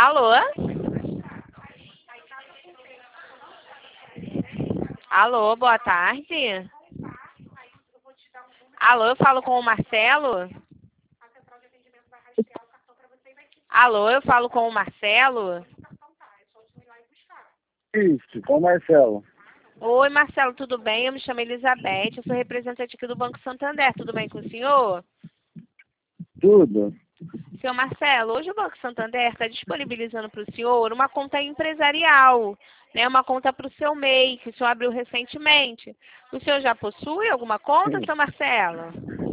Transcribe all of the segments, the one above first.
Alô? Alô, boa tarde. Alô, eu falo com o Marcelo? Alô, eu falo com o Marcelo? Isso, com o Marcelo. Oi, Marcelo, tudo bem? Eu me chamo Elizabeth, eu sou representante aqui do Banco Santander. Tudo bem com o senhor? Tudo. Senhor Marcelo, hoje o Banco Santander está disponibilizando para o senhor uma conta empresarial, né? Uma conta para o seu MEI, que o senhor abriu recentemente. O senhor já possui alguma conta, senhor Marcelo?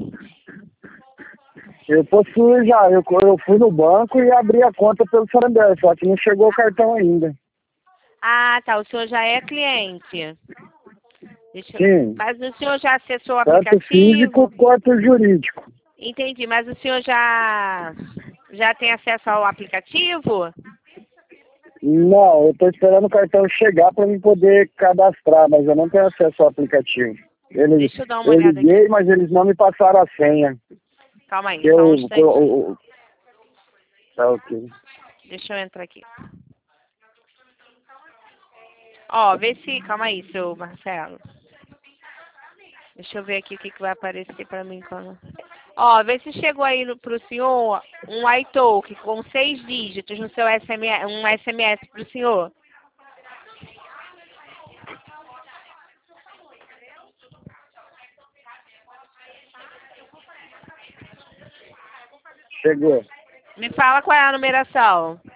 Eu possuo já. Eu fui no banco e abri a conta pelo Santander, só que não chegou o cartão ainda. Ah, tá. O senhor já é cliente. Sim. Mas o senhor já acessou o Tanto físico aplicativo? quanto jurídico. Entendi. Mas o senhor já tem acesso ao aplicativo? Não, eu estou esperando o cartão chegar para me poder cadastrar, mas eu não tenho acesso ao aplicativo. Deixa eu dar uma Eu olhada liguei, aqui. mas eles não me passaram a senha. Calma aí, só um instantinho. Tá ok. Deixa eu entrar aqui. Ó, vê se... Calma aí, seu Marcelo. Deixa eu ver aqui o que vai aparecer pra mim quando... Ó, vê se chegou aí pro senhor um iTalk com 6 dígitos no seu SMS, um SMS pro senhor. Chegou. Me fala qual é a numeração.